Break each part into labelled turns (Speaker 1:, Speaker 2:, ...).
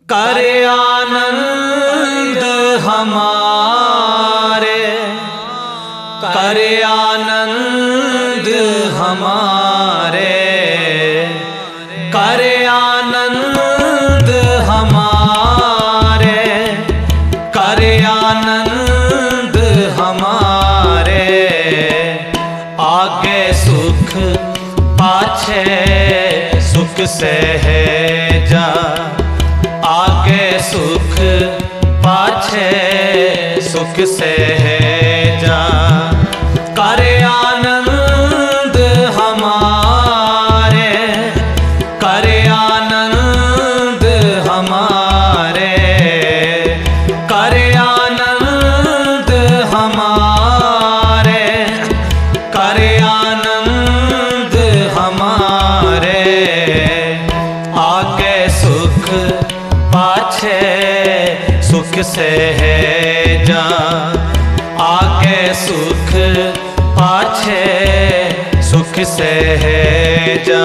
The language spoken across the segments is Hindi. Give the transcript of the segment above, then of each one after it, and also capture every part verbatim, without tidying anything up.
Speaker 1: कर आनंद हमारे, कर आनंद हमारे, कर आनंद हमारे, कर आनंद हमारे। आगे सुख पाछे सुख सहजा, आगे सुख पाछे सुख सहजा। कर आनंद हमारे, कर आनंद हमारे, कर आनंद हमारे, कर आनंद हमारे। आगे सुख पाछे सुख सहजा, आगे सुख पाछे सुख सहजा।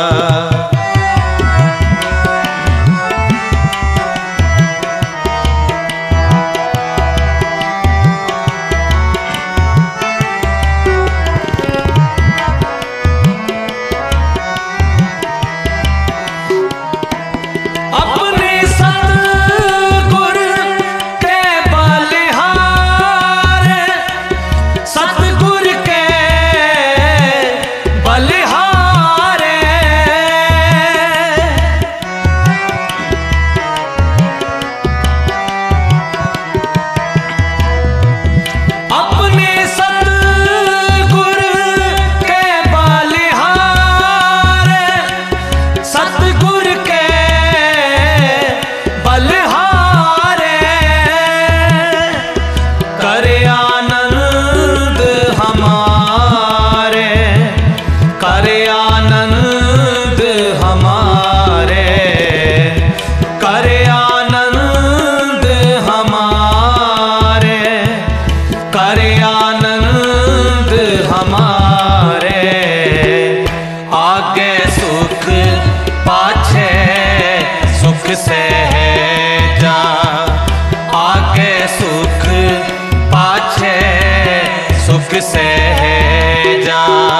Speaker 1: सहजा, आगे सुख पाछे सुख सहजा।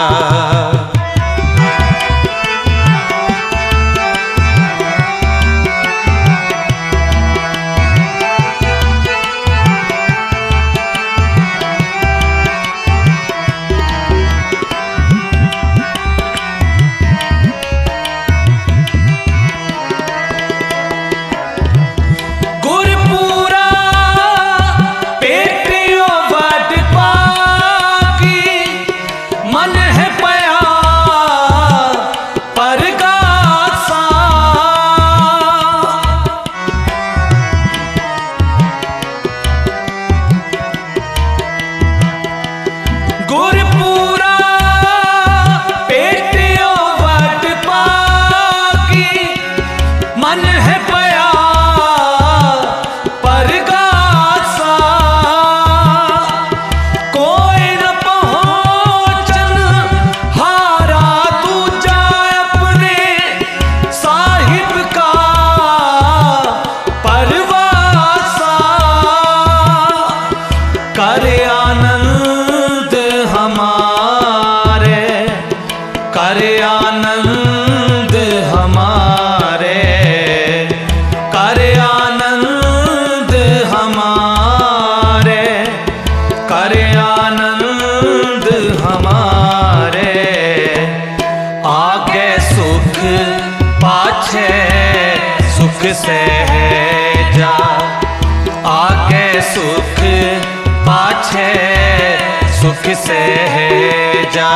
Speaker 1: कर आनंद हमारे, कर आनंद हमारे, कर आनंद हमारे, कर आनंद हमारे। आगे सुख पाछे सुख सहजा, आगे सुख पाछे सुख सहजा।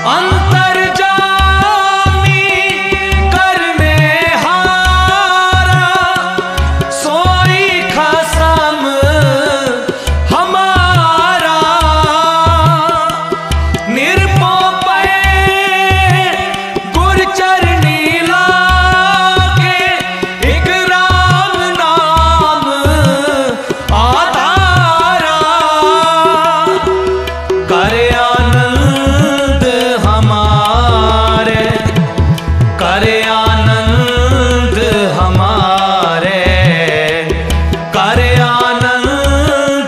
Speaker 1: अंतर्जामी करने हारा सोई खसम हमारा निरपो पे गुरचरनी लागे एक राम नाम आधारा कर आनंद हमारे कर आनंद हमारे कर आनंद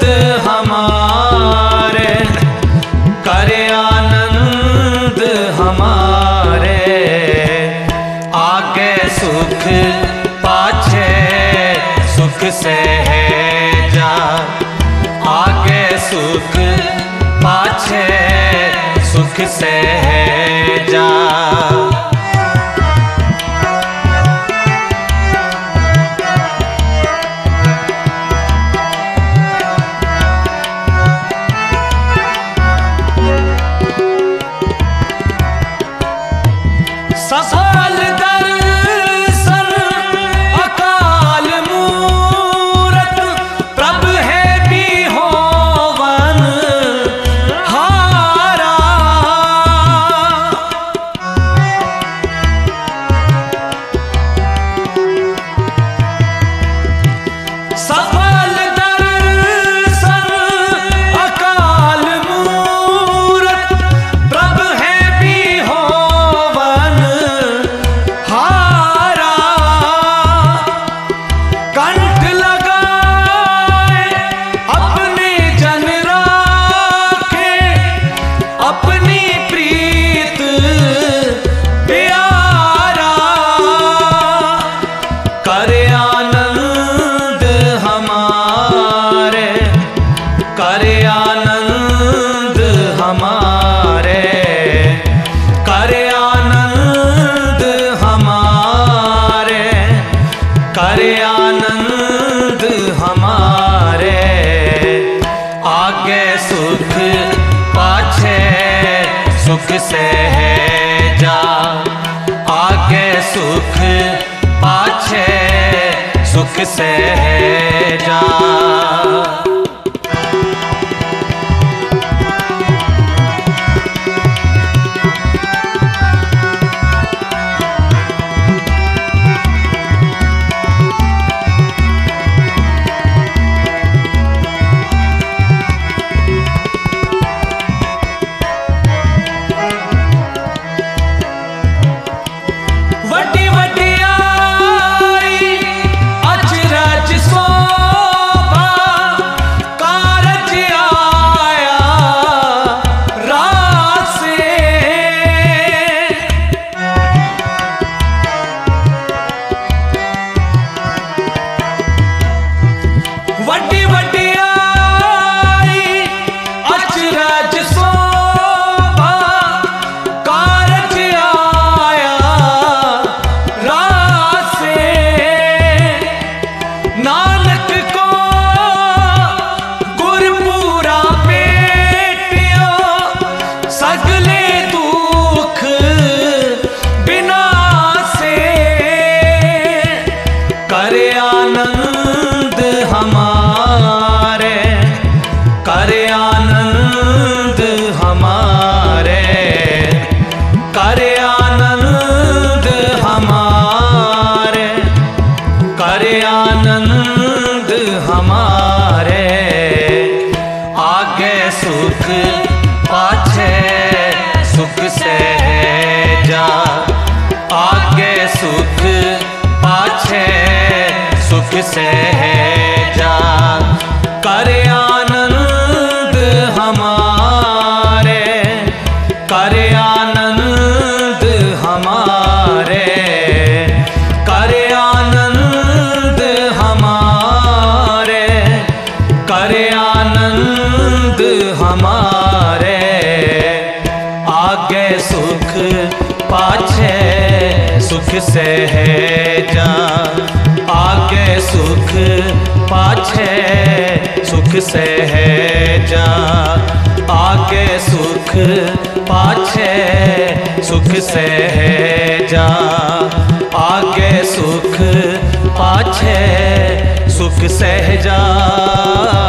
Speaker 1: हमारे कर आनंद हमारे आगे सुख पाछे सुख से है जा आगे सुख पाछे सुख से है जा सफल दर्शन अकाल मूरत प्रभ है भी होवन हारा सफल दर्शन अकाल मूरत प्रभ है भी होवन हारा कंठ लगाए अपने जन राखे अपनी प्रीत प्यारा कर आनंद हमारे कर आनंद हमारे कर आनंद हमारे कर आनंद हमारे आगे सुख पाछे सुख से है जा आगे सुख पाछे सुख से है जा वड्डी वड्डी आई अचरज शोभा कारज आया रासे वड्डी वड्डी आई अचरज शोभा कारज आया रासे नानक को गुरपुरा पेटियो सगले दुख बिनासे कर आनंद हमारे कर आनंद हमारे कर आनंद हमारे कर आनंद हमारे आगे सुख पाछे सुख से है जा आगे सुख पाछे सुख से है जा कर आनंद हमारे कर आनंद हमारे कर आनंद हमारे कर आनंद हमारे आगे सुख पाछे सुख से है जा आगे सुख पाछे सुख से है जा आगे सुख पाछे सुख सहजा, आगे सुख पाछे सुख सहजा।